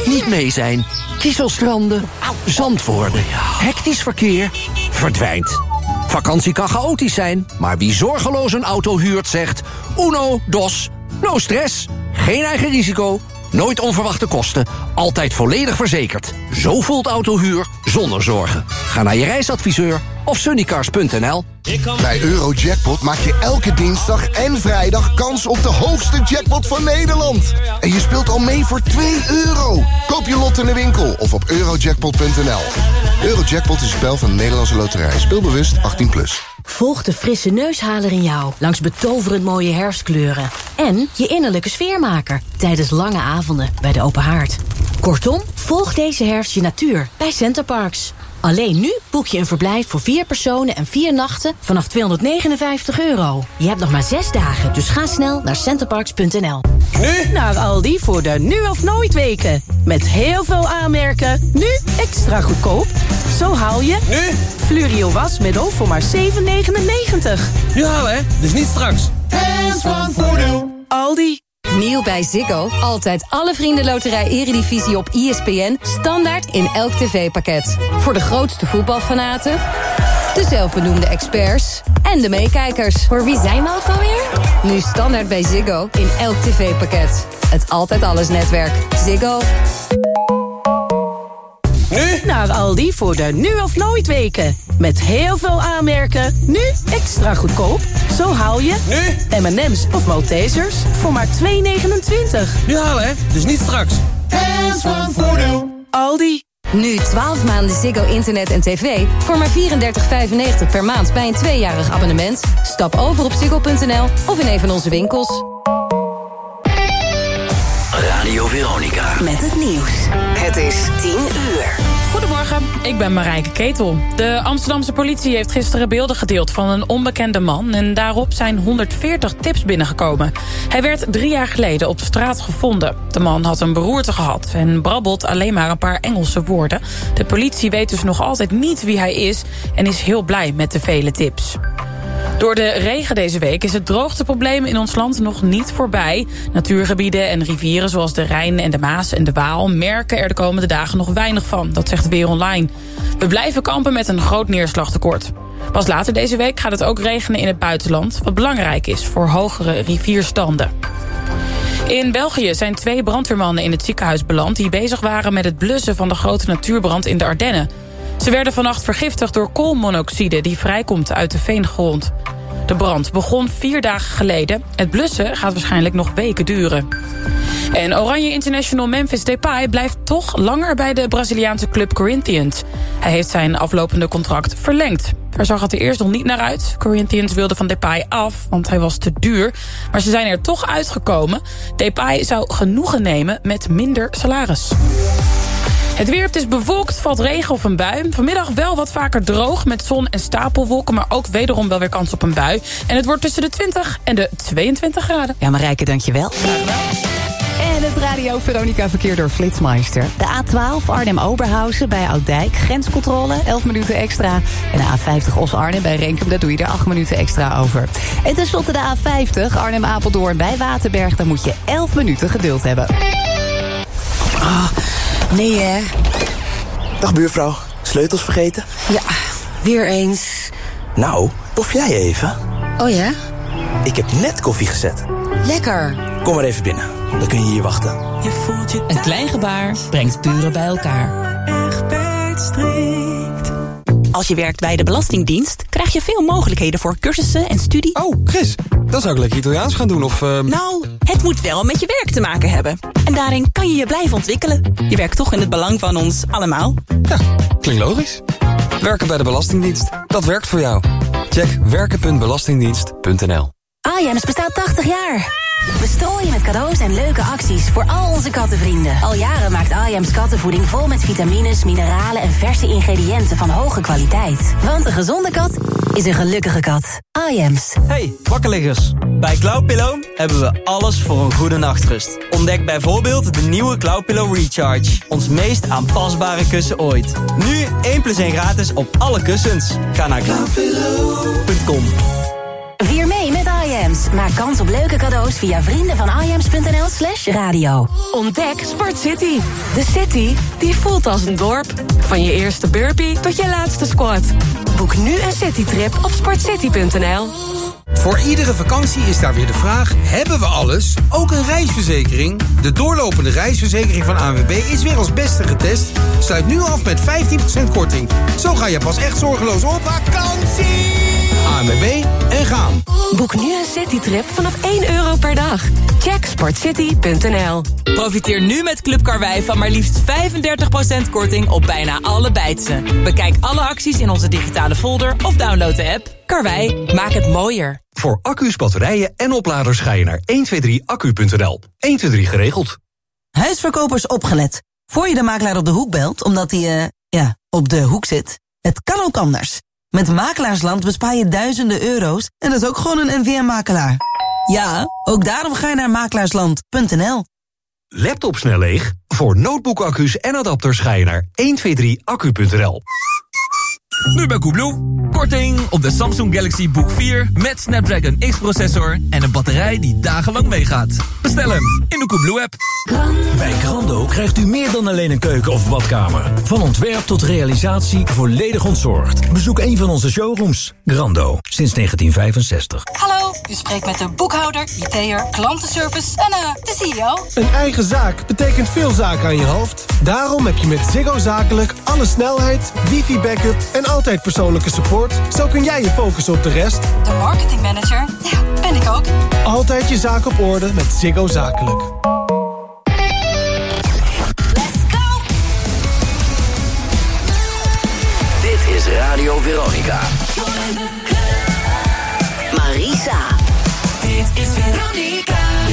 Niet mee zijn. Kieselstranden, zandwoorden, hectisch verkeer, verdwijnt. Vakantie kan chaotisch zijn, maar wie zorgeloos een auto huurt zegt... Uno, dos, no stress, geen eigen risico, nooit onverwachte kosten... altijd volledig verzekerd. Zo voelt autohuur zonder zorgen. Ga naar je reisadviseur of sunnycars.nl. Bij Eurojackpot maak je elke dinsdag en vrijdag kans op de hoogste jackpot van Nederland. En je speelt al mee voor €2. Koop je lot in de winkel of op eurojackpot.nl. Eurojackpot is een spel van de Nederlandse Loterij. Speelbewust 18+. Volg de frisse neushaler in jou langs betoverend mooie herfstkleuren. En je innerlijke sfeermaker tijdens lange avonden bij de open haard. Kortom, volg deze herfst je natuur bij Centerparks. Alleen nu boek je een verblijf voor 4 personen en 4 nachten vanaf €259. Je hebt nog maar 6 dagen, dus ga snel naar centerparks.nl. Nu naar Aldi voor de nu of nooit weken. Met heel veel aanmerken, nu extra goedkoop. Zo haal je nu Flurio wasmiddel voor maar €7,99. Ja hè, dus niet straks. Hands van Voordeel. Aldi. Nieuw bij Ziggo. Altijd alle Vriendenloterij Eredivisie op ESPN. Standaard in elk tv-pakket. Voor de grootste voetbalfanaten, de zelfbenoemde experts en de meekijkers. Voor wie zijn we ook alweer? Nu standaard bij Ziggo in elk tv-pakket. Het Altijd Alles netwerk. Ziggo. Nu naar Aldi voor de nu of nooit weken. Met heel veel aanmerken, nu extra goedkoop. Zo haal je nu M&M's of Maltesers voor maar €2,29. Nu halen hè, dus niet straks. Hands van Voordeel. Aldi. Nu 12 maanden Ziggo internet en tv voor maar €34,95 per maand bij een 2-jarig abonnement. Stap over op ziggo.nl of in een van onze winkels. Radio Veronica. Met het nieuws. Het is 10 uur. Goedemorgen, ik ben Marijke Ketel. De Amsterdamse politie heeft gisteren beelden gedeeld van een onbekende man... en daarop zijn 140 tips binnengekomen. Hij werd 3 jaar geleden op straat gevonden. De man had een beroerte gehad en brabbelt alleen maar een paar Engelse woorden. De politie weet dus nog altijd niet wie hij is... en is heel blij met de vele tips. Door de regen deze week is het droogteprobleem in ons land nog niet voorbij. Natuurgebieden en rivieren zoals de Rijn en de Maas en de Waal... merken er de komende dagen nog weinig van, dat zegt Weer Online. We blijven kampen met een groot neerslagtekort. Pas later deze week gaat het ook regenen in het buitenland... wat belangrijk is voor hogere rivierstanden. In België zijn 2 brandweermannen in het ziekenhuis beland... die bezig waren met het blussen van de grote natuurbrand in de Ardennen. Ze werden vannacht vergiftigd door koolmonoxide die vrijkomt uit de veengrond. De brand begon 4 dagen geleden. Het blussen gaat waarschijnlijk nog weken duren. En Oranje International Memphis Depay blijft toch langer bij de Braziliaanse club Corinthians. Hij heeft zijn aflopende contract verlengd. Daar zag het er eerst nog niet naar uit. Corinthians wilde van Depay af, want hij was te duur. Maar ze zijn er toch uitgekomen. Depay zou genoegen nemen met minder salaris. Het weer, het is bewolkt, valt regen of een bui. Vanmiddag wel wat vaker droog met zon en stapelwolken... maar ook wederom wel weer kans op een bui. En het wordt tussen de 20 en de 22 graden. Ja, Marijke, dankjewel. En het Radio Veronica verkeer door Flitsmeister. De A12 Arnhem-Oberhausen bij Ouddijk. Grenscontrole, 11 minuten extra. En de A50 Os-Arnhem bij Renkum, daar doe je er 8 minuten extra over. En tenslotte de A50 Arnhem-Apeldoorn bij Waterberg. Daar moet je 11 minuten geduld hebben. Nee, hè? Dag buurvrouw, sleutels vergeten? Ja, weer eens. Nou, pof jij even? Oh ja? Ik heb net koffie gezet. Lekker. Kom maar even binnen, dan kun je hier wachten. Je voelt je een klein gebaar brengt buren bij elkaar. Egbert strikt. Als je werkt bij de Belastingdienst, krijg je veel mogelijkheden voor cursussen en studie. Oh, Chris, dan zou ik lekker Italiaans gaan doen of... Nou, het moet wel met je werk te maken hebben. En daarin kan je je blijven ontwikkelen. Je werkt toch in het belang van ons allemaal. Ja, klinkt logisch. Werken bij de Belastingdienst, dat werkt voor jou. Check werken.belastingdienst.nl. Ajax bestaat 80 jaar. We strooien met cadeaus en leuke acties voor al onze kattenvrienden. Al jaren maakt Ajax kattenvoeding vol met vitamines, mineralen en verse ingrediënten van hoge kwaliteit. Want een gezonde kat is een gelukkige kat. Ajax. Hey, wakkerliggers. Bij Cloudpillow hebben we alles voor een goede nachtrust. Ontdek bijvoorbeeld de nieuwe Cloudpillow Recharge. Ons meest aanpasbare kussen ooit. Nu 1+1 gratis op alle kussens. Ga naar cloudpillow.com. Vier mee met Ajax. Iams. Maak kans op leuke cadeaus via vriendenvaniams.nl/radio. Ontdek Sport City. De city die voelt als een dorp. Van je eerste burpee tot je laatste squat. Boek nu een citytrip op sportcity.nl. Voor iedere vakantie is daar weer de vraag: hebben we alles? Ook een reisverzekering? De doorlopende reisverzekering van ANWB is weer als beste getest. Sluit nu af met 15% korting. Zo ga je pas echt zorgeloos op vakantie. ANWB en gaan. Boek nu een citytrip vanaf €1 per dag. Check sportcity.nl. Profiteer nu met Club Karwei van maar liefst 35% korting op bijna alle bijtsen. Bekijk alle acties in onze digitale folder of download de app. Karwei, maak het mooier. Voor accu's, batterijen en opladers ga je naar 123accu.nl. 123 geregeld. Huisverkopers opgelet. Voor je de makelaar op de hoek belt, omdat hij, op de hoek zit. Het kan ook anders. Met Makelaarsland bespaar je duizenden euro's en dat is ook gewoon een NVM-makelaar. Ja, ook daarom ga je naar makelaarsland.nl. Laptop snel leeg? Voor notebookaccu's en adapters ga je naar 123accu.nl. Nu bij Coolblue. Korting op de Samsung Galaxy Book 4 met Snapdragon X-processor en een batterij die dagenlang meegaat. Bestel hem in de Coolblue-app. Bij Grando krijgt u meer dan alleen een keuken of badkamer. Van ontwerp tot realisatie volledig ontzorgd. Bezoek een van onze showrooms. Grando, sinds 1965. Hallo, u spreekt met de boekhouder, IT'er, klantenservice en de CEO. Een eigen zaak betekent veel zaken aan je hoofd. Daarom heb je met Ziggo Zakelijk alle snelheid, wifi-backup en altijd persoonlijke support. Zo kun jij je focussen op de rest. De marketingmanager, ja, ben ik ook. Altijd je zaak op orde met Ziggo Zakelijk. Dit is Radio Veronica. Marisa. Dit is Veronica.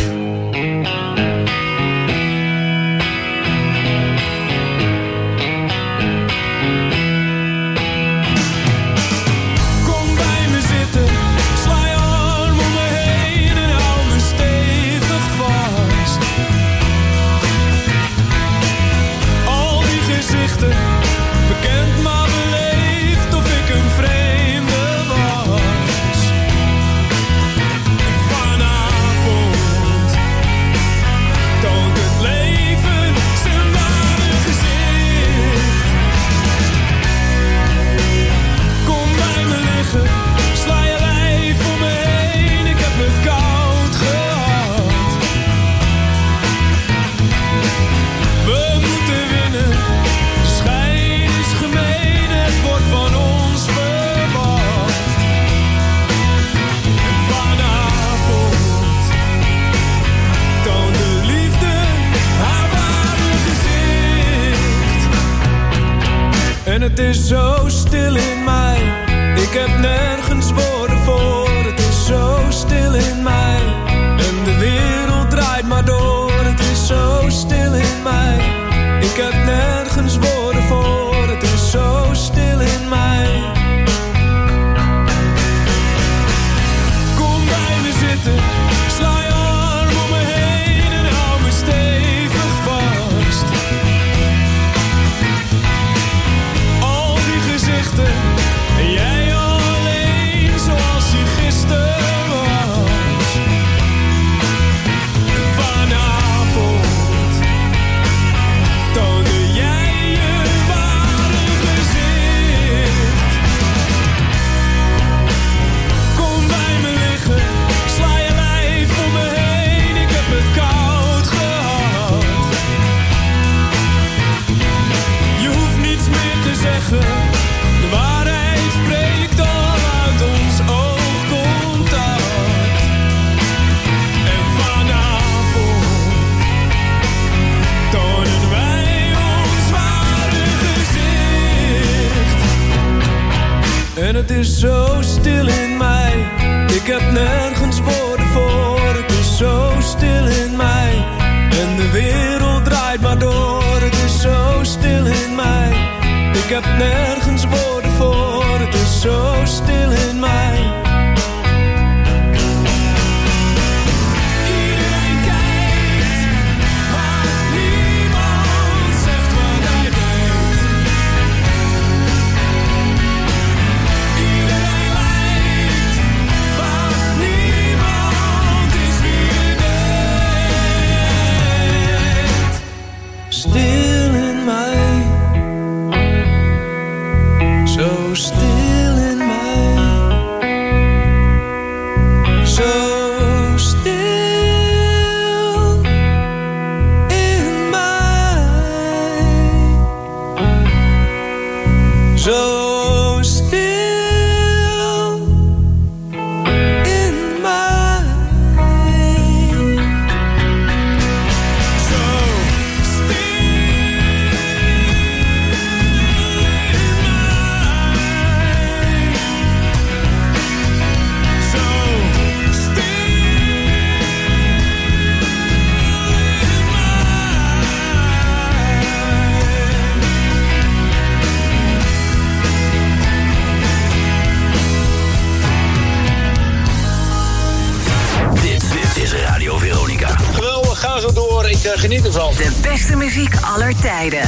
Bekend maar beleefd of ik een vreemde was. Vanavond toont het leven zijn ware gezicht. Kom bij me liggen, sla je lijf om me heen. Ik heb het koud gehad. We moeten winnen. Van ons verwacht. En vanavond toont de liefde haar ware gezicht. En het is zo stil in mij. Ik heb nergens woorden voor. Het is zo stil in mij. En de wereld draait maar door. Het is zo stil in mij. Ik heb nergens woorden voor. Het is zo stil in mij. Kom bij me zitten, sla je arm om me heen en hou me stevig vast. Al die gezichten, en jij alleen zoals je gisteren was. Vanavond toonde jij je ware gezicht. Kom bij me liggen, sla je lijf om me heen. Ik heb het koud gehad. Je hoeft niets meer te zeggen. De waarheid spreekt al uit ons oogcontact. En vanavond tonen wij ons ware gezicht. En het is zo stil in mij. Ik heb nergens woorden voor. Het is zo stil in mij. En de wereld draait maar door. Het is zo stil in mij. Ik heb nergens woorden voor. Het is zo stil in mij. Iedereen kijkt, maar niemand zegt wat hij denkt. Iedereen lijkt, maar niemand geniet ervan. De beste muziek aller tijden.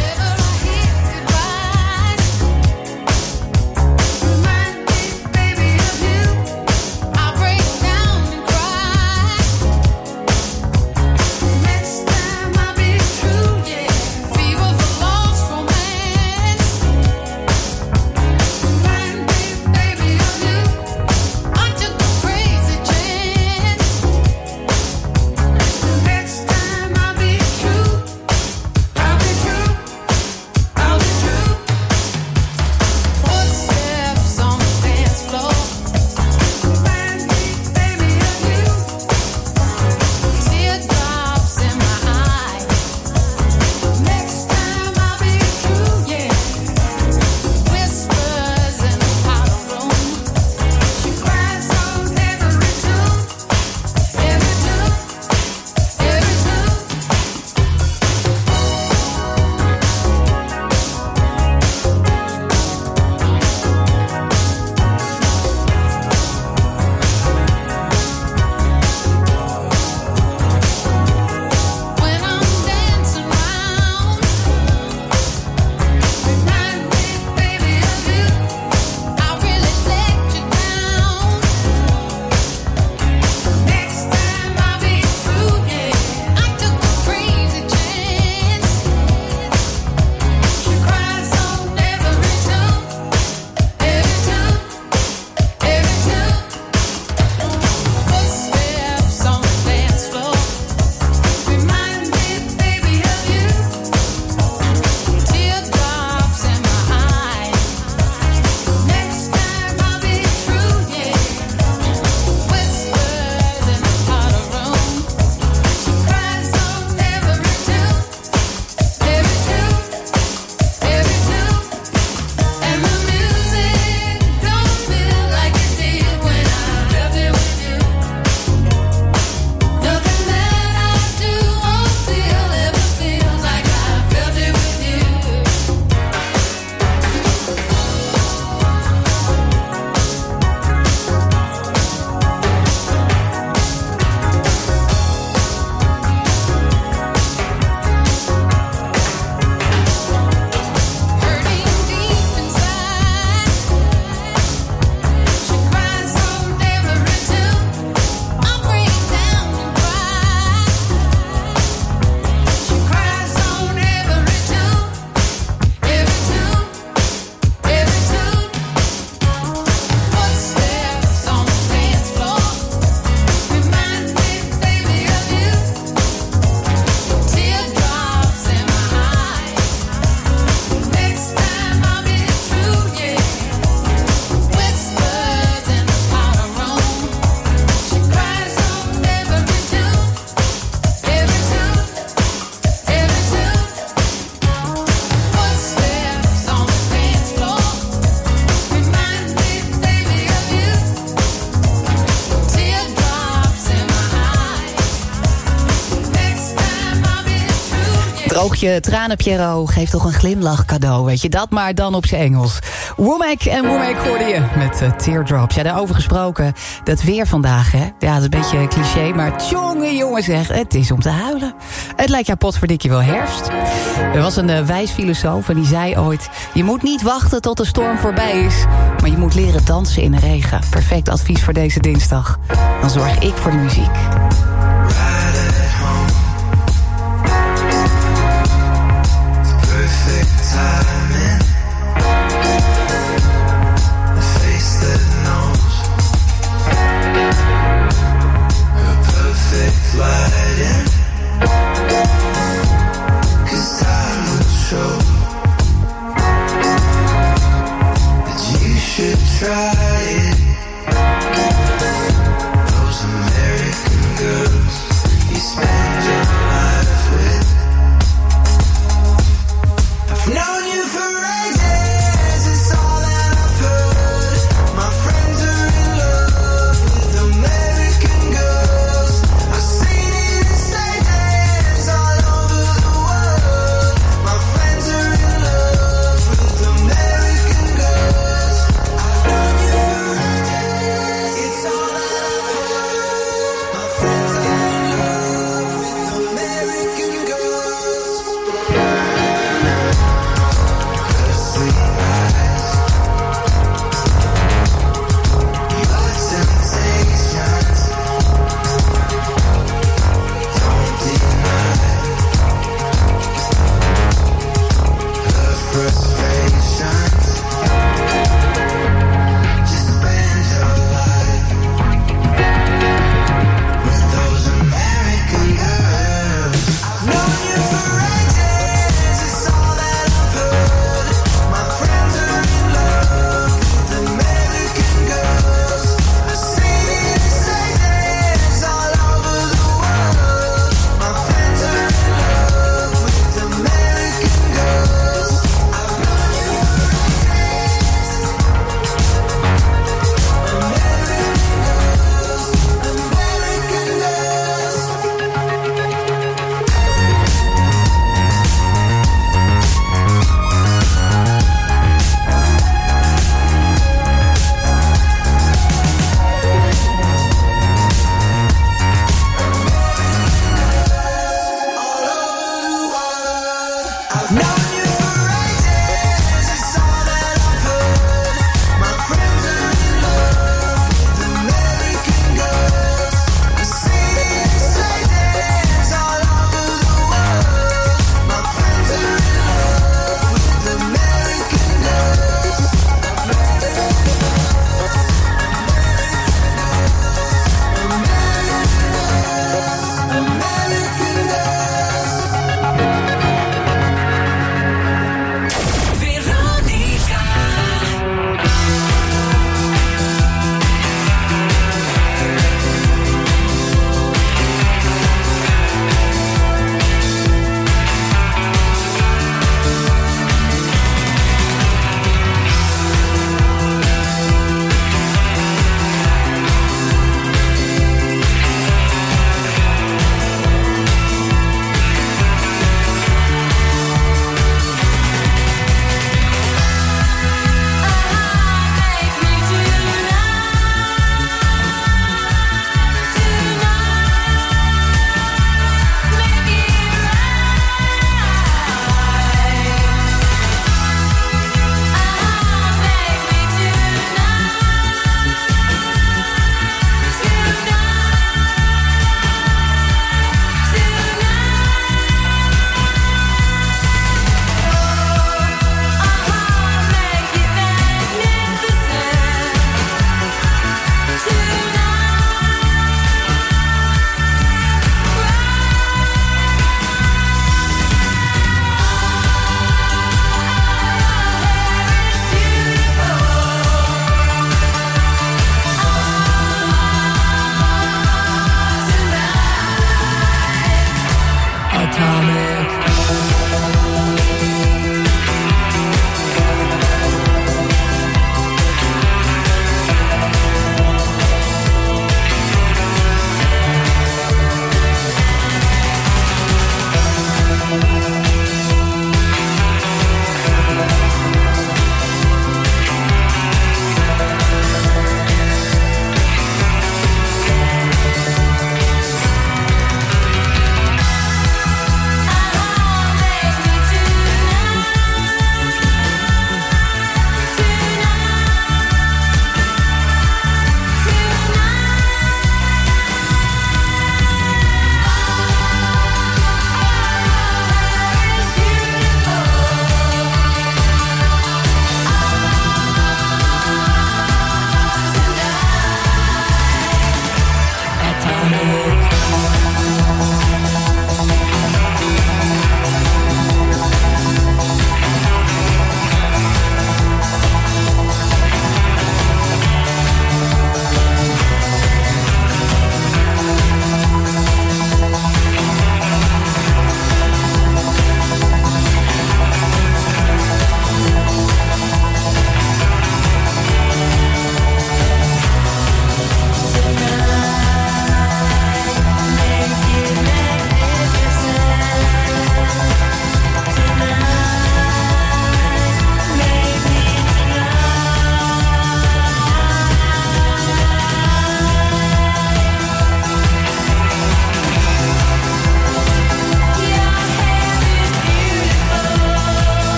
Droog je tranen, Pierrot, geef toch een glimlach cadeau, weet je dat? Maar dan op zijn Engels. Womack en Womack hoorde je met Teardrops. Ja, daarover gesproken, dat weer vandaag, hè? Ja, dat is een beetje cliché, maar tjonge jongen zeg, het is om te huilen. Het lijkt jou potverdikkie wel herfst. Er was een wijs filosoof en die zei ooit, je moet niet wachten tot de storm voorbij is, maar je moet leren dansen in de regen. Perfect advies voor deze dinsdag. Dan zorg ik voor de muziek.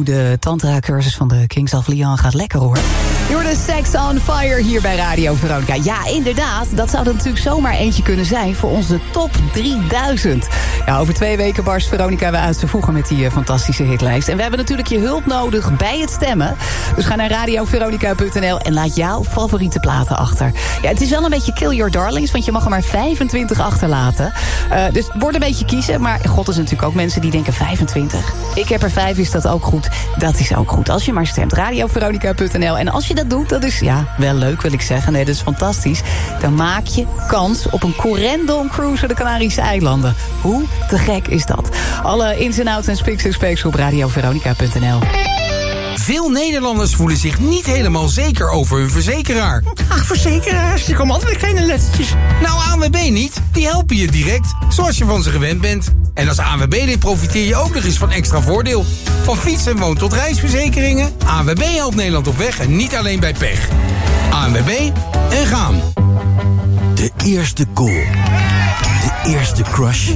de tantra-cursus van de Kings of Leon gaat lekker, hoor. Je hoort de Sex on Fire hier bij Radio Veronica. Ja, inderdaad, dat zou er natuurlijk zomaar eentje kunnen zijn voor onze top 3000. Ja, over 2 weken barst Veronica weer uit te voegen met die fantastische hitlijst. En we hebben natuurlijk je hulp nodig bij het stemmen. Dus ga naar radioveronica.nl en laat jouw favoriete platen achter. Ja, het is wel een beetje kill your darlings, want je mag er maar 25 achterlaten. Dus het wordt een beetje kiezen, maar god, er zijn natuurlijk ook mensen die denken 25. Ik heb er 5, is dat ook goed? Dat is ook goed, als je maar stemt. Radioveronica.nl. En als je dat doet, dat is wel leuk, wil ik zeggen. Nee, dat is fantastisch. Dan maak je kans op een Corendon cruise naar de Canarische eilanden. Hoe te gek is dat? Alle ins en outs en spiks en speeks op radioveronica.nl. Veel Nederlanders voelen zich niet helemaal zeker over hun verzekeraar. Ach, verzekeraars, die komen altijd met kleine lettertjes. Nou, ANWB niet. Die helpen je direct, zoals je van ze gewend bent. En als ANWB-lid profiteer je ook nog eens van extra voordeel. Van fiets- en woon- tot reisverzekeringen. ANWB helpt Nederland op weg en niet alleen bij pech. ANWB en gaan. De eerste goal. De eerste crush.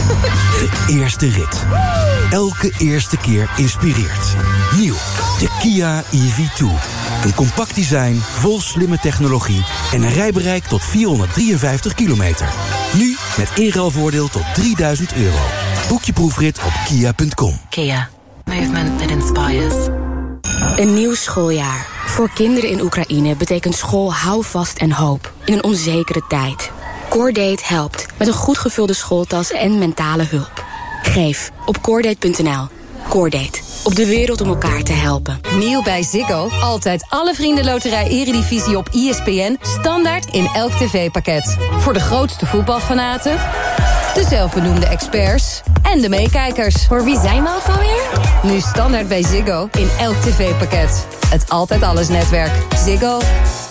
De eerste rit. Elke eerste keer inspireert. Nieuw, de Kia EV2. Een compact design, vol slimme technologie en een rijbereik tot 453 kilometer. Nu met inruilvoordeel tot €3000. Boek je proefrit op kia.com. Kia. Movement that inspires. Een nieuw schooljaar. Voor kinderen in Oekraïne betekent school houvast en hoop. In een onzekere tijd. Coordate helpt met een goed gevulde schooltas en mentale hulp. Geef op coordate.nl. Coordate. Op de wereld om elkaar te helpen. Nieuw bij Ziggo. Altijd alle vriendenloterij Eredivisie op ESPN. Standaard in elk tv-pakket. Voor de grootste voetbalfanaten, de zelfbenoemde experts en de meekijkers. Voor wie zijn we ook alweer? Nu standaard bij Ziggo in elk tv-pakket. Het Altijd Alles netwerk. Ziggo.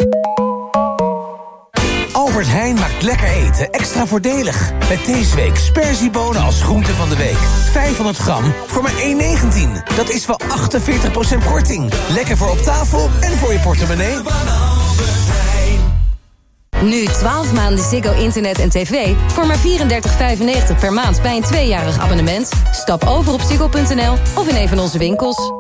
Albert Heijn maakt lekker eten extra voordelig. Met deze week sperziebonen als groente van de week. 500 gram voor maar €1,19. Dat is wel 48% korting. Lekker voor op tafel en voor je portemonnee. Nu 12 maanden Ziggo internet en tv voor maar €34,95 per maand bij een 2-jarig abonnement. Stap over op ziggo.nl of in een van onze winkels.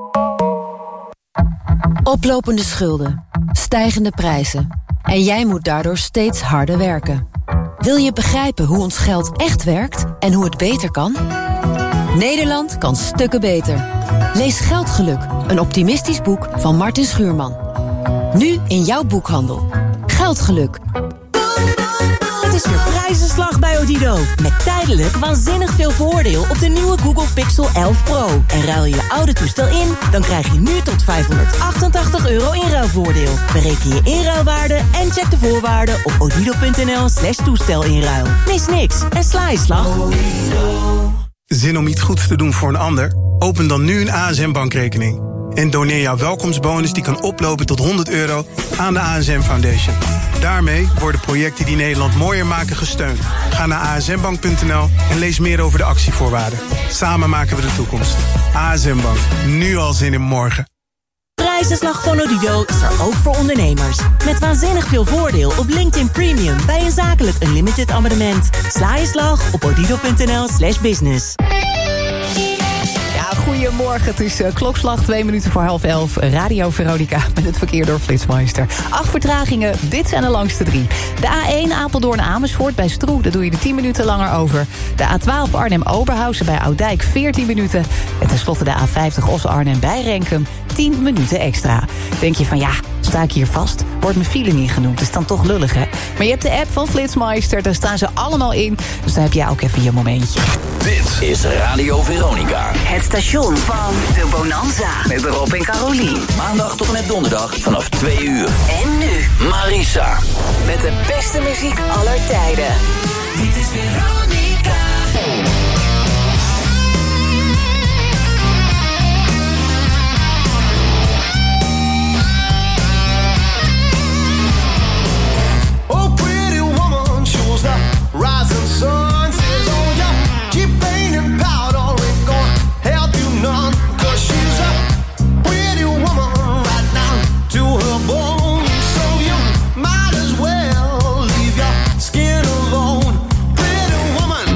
Oplopende schulden, stijgende prijzen. En jij moet daardoor steeds harder werken. Wil je begrijpen hoe ons geld echt werkt en hoe het beter kan? Nederland kan stukken beter. Lees Geldgeluk, een optimistisch boek van Martin Schuurman. Nu in jouw boekhandel. Geldgeluk. Het is weer prijzenslag bij Odido. Met tijdelijk waanzinnig veel voordeel op de nieuwe Google Pixel 11 Pro. En ruil je oude toestel in, dan krijg je nu tot €588 inruilvoordeel. Bereken je inruilwaarde en check de voorwaarden op odido.nl/toestelinruil. Mis niks en sla je slag. Zin om iets goeds te doen voor een ander? Open dan nu een ASM-bankrekening. En doneer jouw welkomstbonus die kan oplopen tot €100 aan de ASM Foundation. Daarmee worden projecten die Nederland mooier maken gesteund. Ga naar asmbank.nl en lees meer over de actievoorwaarden. Samen maken we de toekomst. ASM Bank, nu al zin in morgen. Prijzenslag van Odido is er ook voor ondernemers. Met waanzinnig veel voordeel op LinkedIn Premium bij een zakelijk unlimited abonnement. Sla je slag op odido.nl/business. Goedemorgen, het is klokslag 2 minuten voor 10:30. Radio Veronica met het verkeer door Flitsmeister. 8 vertragingen, dit zijn de langste 3. De A1 Apeldoorn-Amersfoort bij Stroe, daar doe je er 10 minuten langer over. De A12 Arnhem-Oberhausen bij Oudijk, 14 minuten. En tenslotte de A50 Os-Arnhem bij Renkum, 10 minuten extra. Denk je van sta ik hier vast? Wordt mijn file niet genoemd, dat is dan toch lullig, hè? Maar je hebt de app van Flitsmeister, daar staan ze allemaal in. Dus dan heb jij ook even je momentje. Dit is Radio Veronica. Het station van de Bonanza. Met Rob en Carolien. Maandag tot en met donderdag vanaf 2 uur. En nu Marissa. met de beste muziek aller tijden. Dit is Veronica. Oh, pretty woman, she was the rising sun. Says, oh, yeah, keep painting powder, ain't gonna help you none. 'Cause she's a pretty woman right down to her bones. So you might as well leave your skin alone. Pretty woman,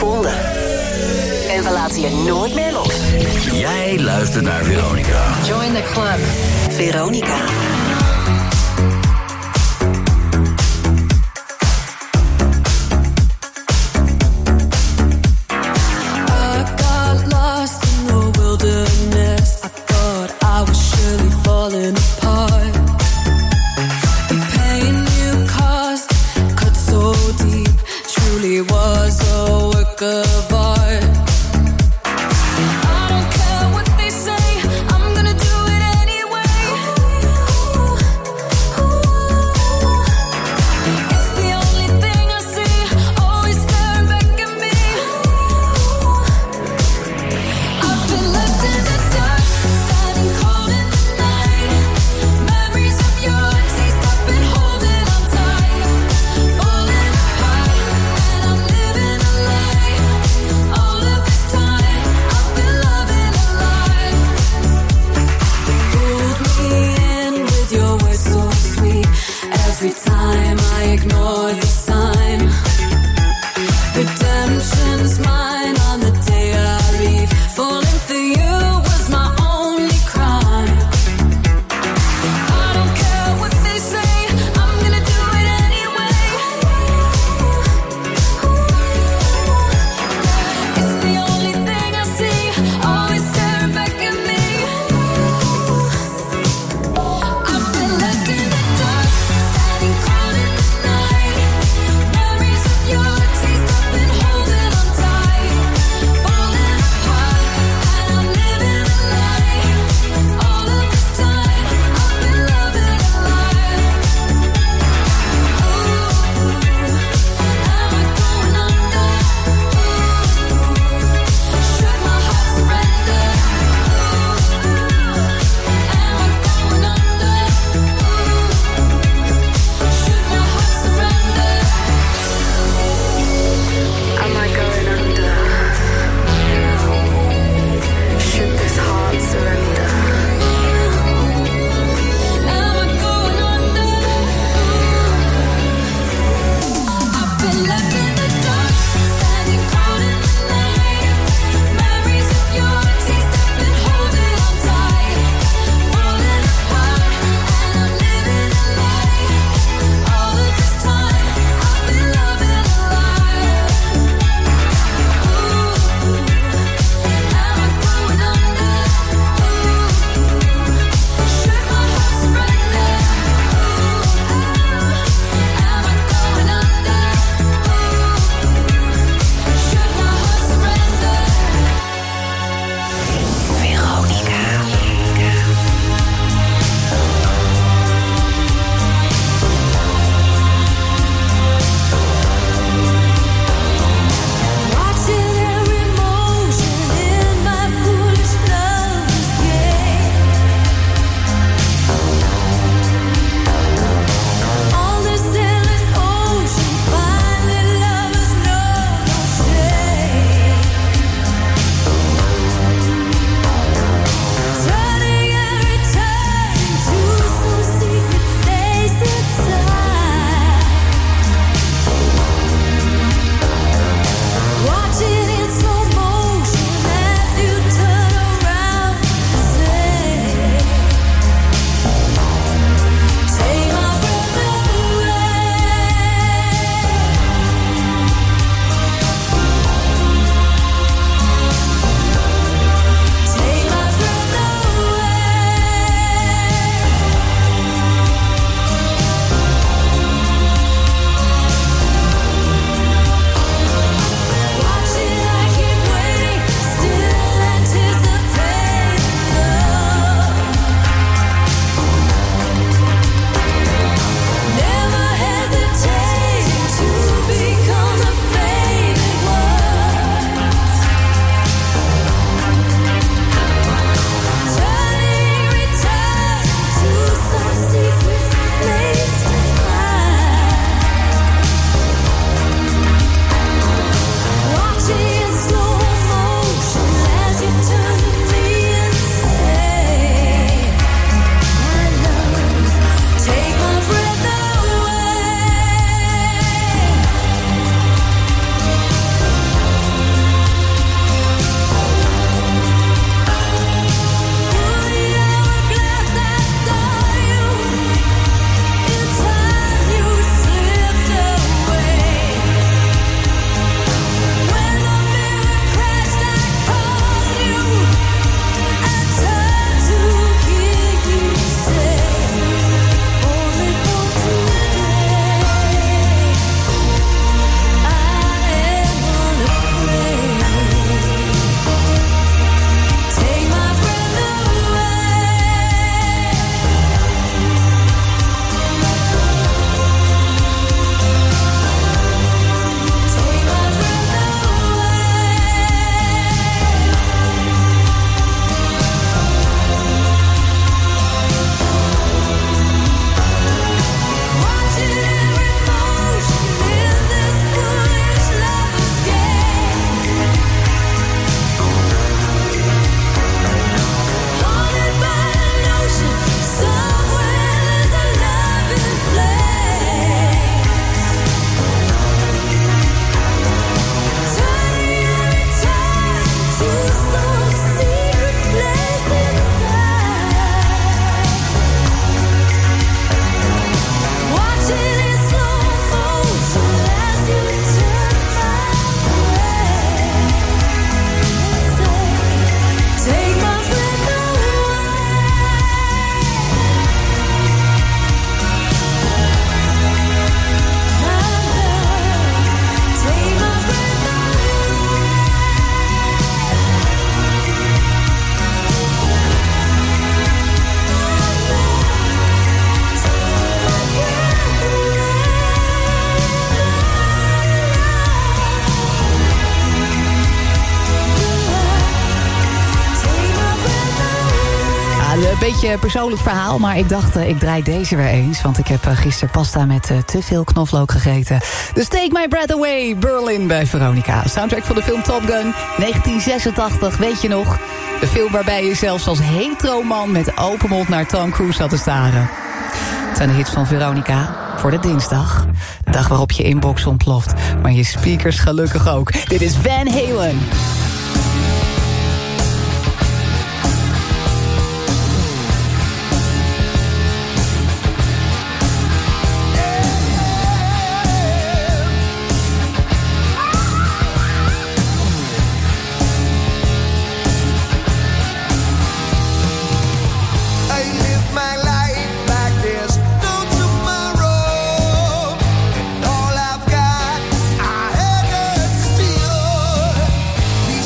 gevonden. En we laten je nooit meer los. Jij luistert naar Veronica. Join the club. Veronica. Falling apart. The pain you caused cut so deep. Truly was a work of art. I don't care what they say, I'm gonna do it anyway. Een beetje een persoonlijk verhaal, maar ik dacht, ik draai deze weer eens. Want ik heb gisteren pasta met te veel knoflook gegeten. Dus Take My Breath Away, Berlin bij Veronica. Soundtrack van de film Top Gun, 1986, weet je nog? De film waarbij je zelfs als hetero man met open mond naar Tom Cruise zat te staren. Het zijn de hits van Veronica voor de dinsdag. De dag waarop je inbox ontploft, maar je speakers gelukkig ook. Dit is Van Halen. The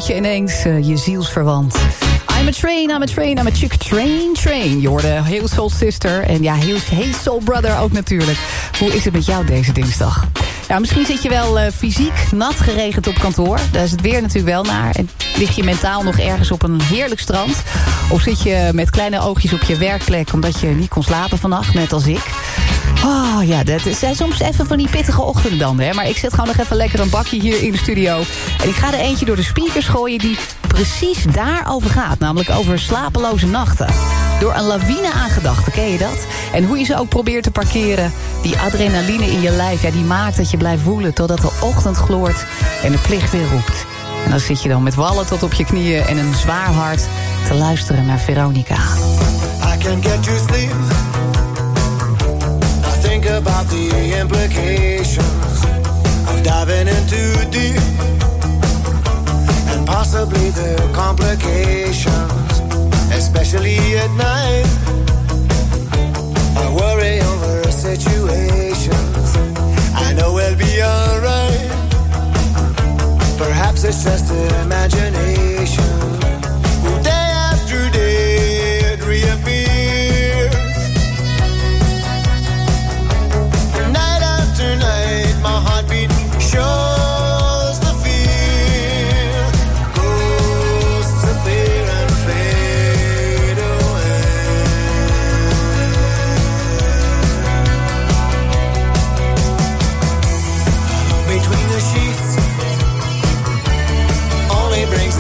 ontmoet je ineens je zielsverwant. I'm a chick train. Je hoorde Hey Soul Sister en ja, Hey Soul Brother ook natuurlijk. Hoe is het met jou deze dinsdag? Ja, misschien zit je wel fysiek nat geregend op kantoor. Daar is het weer natuurlijk wel naar. En lig je mentaal nog ergens op een heerlijk strand? Of zit je met kleine oogjes op je werkplek omdat je niet kon slapen vannacht, net als ik? Oh ja, dat zijn soms even van die pittige ochtenden dan, hè. Maar ik zet gewoon nog even lekker een bakje hier in de studio. En ik ga er eentje door de speakers gooien die precies daarover gaat. Namelijk over slapeloze nachten. Door een lawine aan gedachten, ken je dat? En hoe je ze ook probeert te parkeren. Die adrenaline in je lijf, ja, die maakt dat je blijft woelen totdat de ochtend gloort en de plicht weer roept. En dan zit je dan met wallen tot op je knieën en een zwaar hart te luisteren naar Veronica. I can't get to sleep. I think about the implications of diving in too deep. And possibly the complications, especially at night. I worry over situations I know we'll be alright. Perhaps it's just imagination. Day after day it reappears. Night after night my heartbeat shows the fear. Ghosts appear and fade away. Between the sheets only brings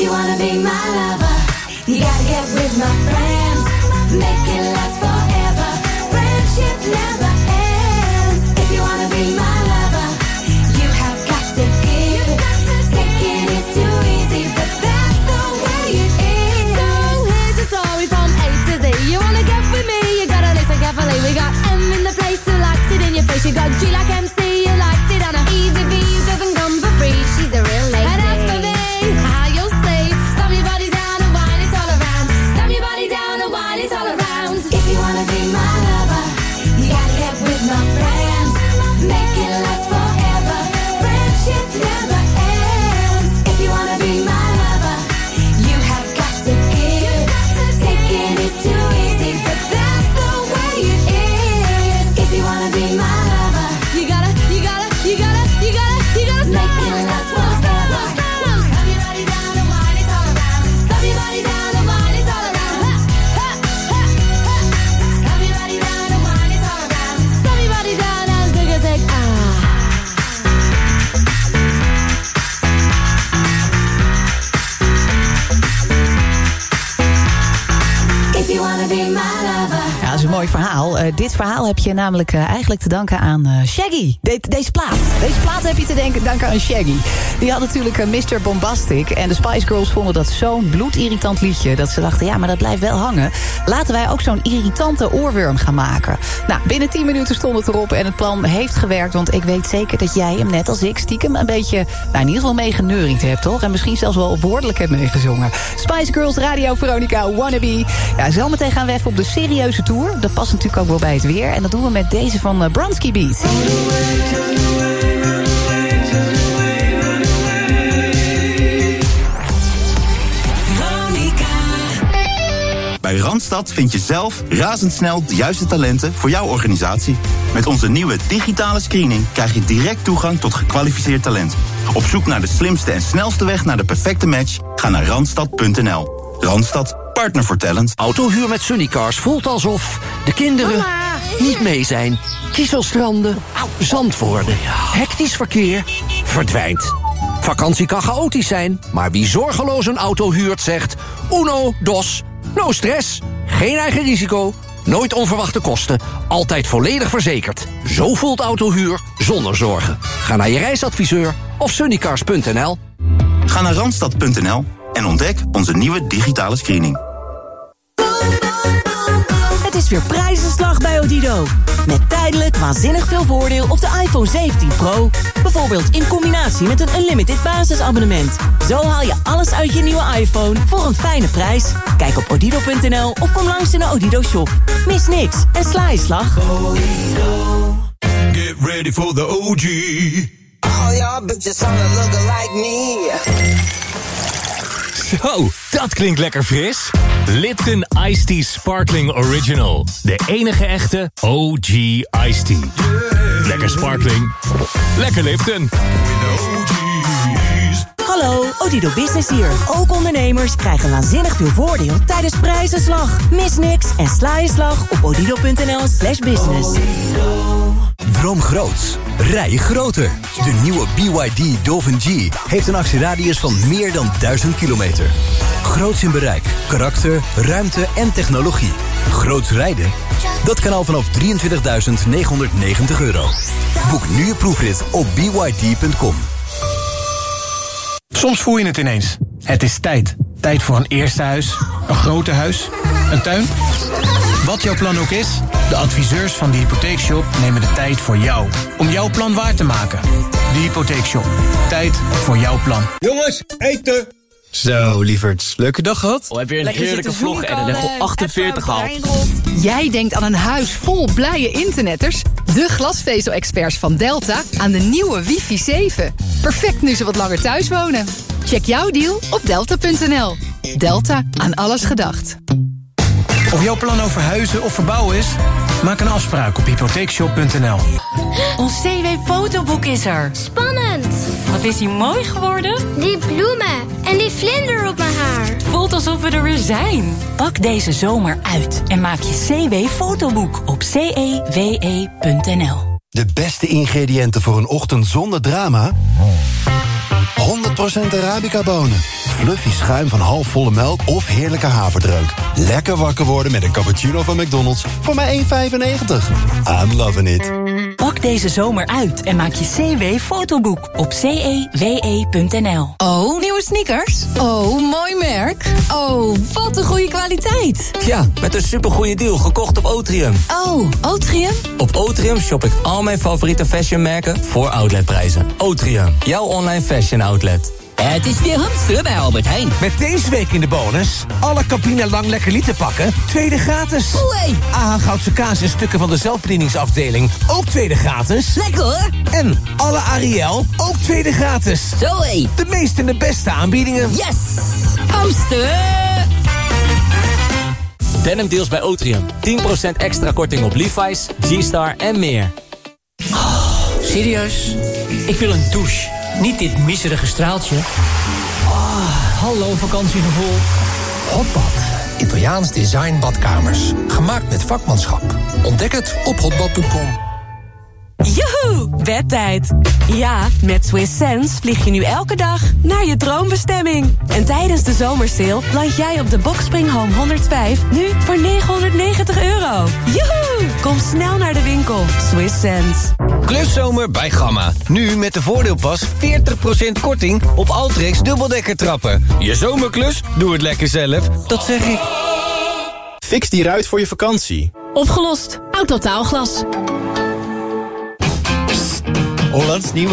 you wanna be my lover, you gotta get with my friends. Make it last forever. Friendship never ends. If you wanna be my lover, you have got to give. Taking is too easy, but that's the way it is. So here's the story from A to Z. You wanna get with me, you gotta listen carefully. We got M in the place who likes it in your face. You got G like MC, you likes it on a easy B. Doesn't come for free, she's a real lady. And as for me, how you'll say, stop your body down and wine, it's all around. Stop your body down and wine, it's all around. If you wanna be my lover, you gotta get with my friends. Make it last forever. Friendship never ends. If you wanna be my lover, you have got to give. Taking is too easy, but that's the way it is. If you wanna be my lover, you gotta make it last forever. Stop your body down and wine, it's all around. Stop your body down and wine, it's all around. Stop your body down and wine, it's all around. Stop your body down and take a sec. If you wanna be my lover. Ja, dat is een mooi verhaal. Dit verhaal heb je namelijk eigenlijk te danken aan Shaggy. Deze plaat. Deze plaat heb je te danken aan Shaggy. Die had natuurlijk Mr. Bombastic. En de Spice Girls vonden dat zo'n bloedirritant liedje, dat ze dachten, ja, maar dat blijft wel hangen. Laten wij ook zo'n irritante oorworm gaan maken. Nou, binnen 10 minuten stond het erop en het plan heeft gewerkt. Want ik weet zeker dat jij hem net als ik stiekem een beetje, nou, in ieder geval meegeneuried hebt, toch? En misschien zelfs wel woordelijk hebt meegezongen. Spice Girls, Radio Veronica, Wannabe. Ja, zometeen gaan we even op de serieuze tour. Dat past natuurlijk ook wel bij het weer. En dat doen we met deze van Bronski Beat. Bij Randstad vind je zelf razendsnel de juiste talenten voor jouw organisatie. Met onze nieuwe digitale screening krijg je direct toegang tot gekwalificeerd talent. Op zoek naar de slimste en snelste weg naar de perfecte match? Ga naar randstad.nl. Randstad, partner voor talent. Autohuur met Sunnycars voelt alsof de kinderen niet mee zijn. Kieselstranden, zandwoorden, hectisch verkeer, verdwijnt. Vakantie kan chaotisch zijn, maar wie zorgeloos een auto huurt zegt uno, dos, no stress, geen eigen risico, nooit onverwachte kosten, altijd volledig verzekerd. Zo voelt autohuur zonder zorgen. Ga naar je reisadviseur of sunnycars.nl. Ga naar randstad.nl en ontdek onze nieuwe digitale screening. Het is weer prijzenslag bij Odido. Met tijdelijk waanzinnig veel voordeel op de iPhone 17 Pro. Bijvoorbeeld in combinatie met een unlimited basisabonnement. Zo haal je alles uit je nieuwe iPhone voor een fijne prijs. Kijk op odido.nl of kom langs in de Odido shop. Mis niks en sla je slag. Get ready for the OG. All y'all bitches wanna look like me. Zo, dat klinkt lekker fris. Lipton Iced Tea Sparkling Original. De enige echte OG Iced Tea. Lekker sparkling. Lekker Lipton. Hallo, Odido Business hier. Ook ondernemers krijgen waanzinnig veel voordeel tijdens prijzenslag. Mis niks en sla je slag op odido.nl/business. Droom groots. Rij groter. De nieuwe BYD Dolphin G heeft een actieradius van meer dan 1000 kilometer. Groots in bereik, karakter, ruimte en technologie. Groots rijden? Dat kan al vanaf €23.990. Boek nu je proefrit op byd.com. Soms voel je het ineens. Het is tijd. Tijd voor een eerste huis, een groter huis, een tuin. Wat jouw plan ook is, de adviseurs van de Hypotheekshop nemen de tijd voor jou. Om jouw plan waar te maken. De Hypotheekshop. Tijd voor jouw plan. Jongens, eten! Zo, lieverds. Leuke dag gehad? Heb je een heerlijke vlog en een level 48 gehaald? Jij denkt aan een huis vol blije internetters? De glasvezel-experts van Delta aan de nieuwe wifi 7. Perfect nu ze wat langer thuis wonen. Check jouw deal op delta.nl. Delta, aan alles gedacht. Of jouw plan over huizen of verbouwen is? Maak een afspraak op hypotheekshop.nl. Ons CW-fotoboek is er. Spannend! Wat is hij mooi geworden? Die bloemen en die vlinder op mijn haar. Het voelt alsof we er weer zijn. Pak deze zomer uit en maak je CW-fotoboek op cewe.nl. De beste ingrediënten voor een ochtend zonder drama? 100% 100% Arabica-bonen. Fluffy schuim van halfvolle melk of heerlijke haverdreuk. Lekker wakker worden met een cappuccino van McDonald's voor maar €1,95. I'm loving it. Pak deze zomer uit en maak je CW-fotoboek op cewe.nl. Oh, nieuwe sneakers? Oh, mooi merk. Oh, wat een goede kwaliteit. Ja, met een supergoeie deal gekocht op Otrium. Oh, Otrium? Op Otrium shop ik al mijn favoriete fashionmerken voor outletprijzen. Otrium, jouw online fashion outlet. Het is weer hamster bij Albert Heijn. Met deze week in de bonus. Alle Campina Lang Lekker Liter pakken, tweede gratis. Oei. AH Goudse kaas en stukken van de zelfbedieningsafdeling, ook tweede gratis. Lekker hoor. En alle Ariel, ook tweede gratis. Zoé. De meeste en de beste aanbiedingen. Yes. Hamster. Denim deals bij Otrium. 10% extra korting op Levi's, G-Star en meer. Oh, serieus? Ik wil een douche. Niet dit miserige straaltje. Hallo vakantiegevoel. Hotbad. Italiaans design badkamers. Gemaakt met vakmanschap. Ontdek het op hotbad.com. Joehoe, bedtijd. Ja, met Swiss Sense vlieg je nu elke dag naar je droombestemming. En tijdens de zomersale land jij op de Boxspring Home 105 nu voor €990. Joehoe! Kom snel naar de winkel. Swiss Sense. Kluszomer bij Gamma. Nu met de voordeelpas 40% korting op Altrex dubbeldekkertrappen. Je zomerklus? Doe het lekker zelf. Dat zeg ik. Fix die ruit voor je vakantie. Opgelost. Autotaalglas. Hollands nieuwe